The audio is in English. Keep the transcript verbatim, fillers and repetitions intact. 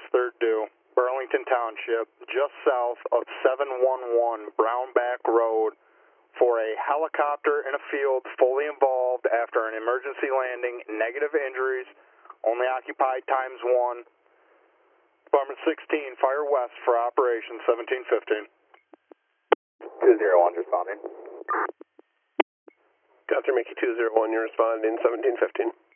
third due, Burlington Township, just south of seven one one Brownback Road, for a helicopter in a field fully involved after an emergency landing, negative injuries, only occupied times one. Department sixteen, Fire West for Operation seventeen fifteen. two zero one responding. Got through Mickey two zero one, you're responding seventeen fifteen.